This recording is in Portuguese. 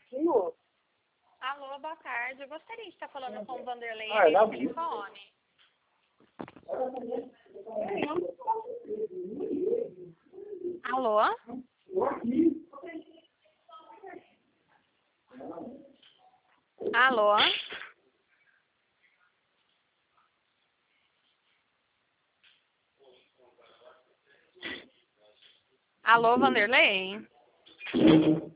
Alô, boa tarde. Eu gostaria de estar falando com o Vanderlei aí no telefone. Alô? Alô? Alô, Vanderlei?